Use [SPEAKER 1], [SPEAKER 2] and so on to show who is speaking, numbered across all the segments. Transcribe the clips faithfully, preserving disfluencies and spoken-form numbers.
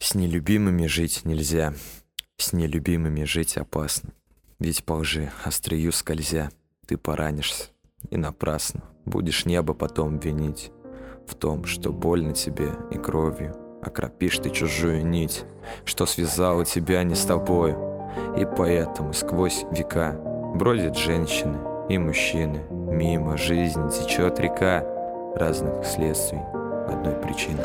[SPEAKER 1] С нелюбимыми жить нельзя, с нелюбимыми жить опасно. Ведь по лжи острию скользя, ты поранишься, и напрасно будешь небо потом винить в том, что больно тебе и кровью окропишь ты чужую нить, что связала тебя не с тобою. И поэтому сквозь века бродят женщины и мужчины, мимо жизни течет река разных следствий одной причины.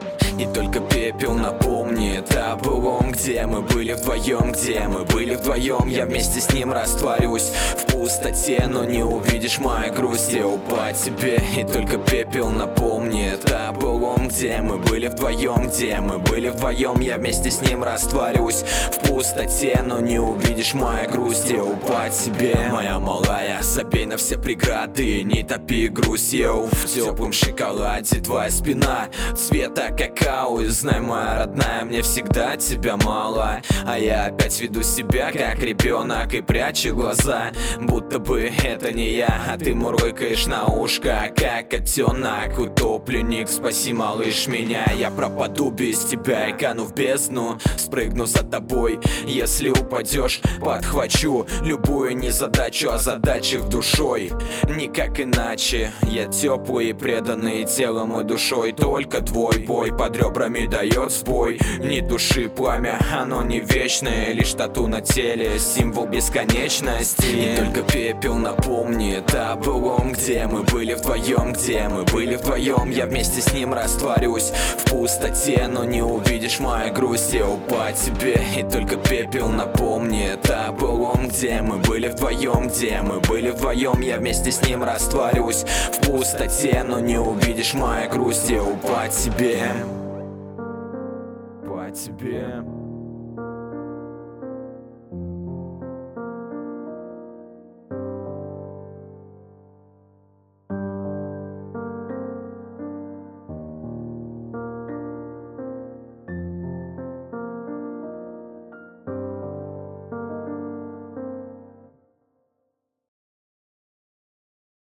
[SPEAKER 2] И только пепел напомнит о былом, где мы были вдвоем, где мы были вдвоем. Я вместе с ним растворюсь в пустоте, но не увидишь моей грусти по тебе. И только пепел напомнит о былом, где мы были вдвоем, где мы были вдвоем. Я вместе с ним растворюсь в пустоте, но не увидишь моей грусти по тебе. Моя малая, забей на все преграды, не топи грусть, йоу. В теплом шоколаде твоя спина цвета какао. И знай, моя родная, мне всегда тебя мало. А я опять веду себя как ребенок и прячу глаза, будто бы это не я, а ты мурлыкаешь на ушко, как котенок, утопленник. Спаси, малыш, меня, я пропаду без тебя и кану в бездну, спрыгну за тобой. Если упадешь, подхвачу любую незадачу, озадачив душой. Никак иначе, я теплый и преданный телом и душой. Только твой бой под ребрами дает сбой. Ни души пламя, оно не вечное, лишь тату на теле, символ бесконечности. И только пепел напомнит о былом, где мы были вдвоем, где мы были вдвоем. Я вместе с ним растворюсь в пустоте, но не увидишь моей грусти по тебе. И только пепел напомнит о былом, где мы были вдвоем, где мы были вдвоем. Я вместе с ним растворюсь в пустоте, но не увидишь моей грусти по тебе. По тебе.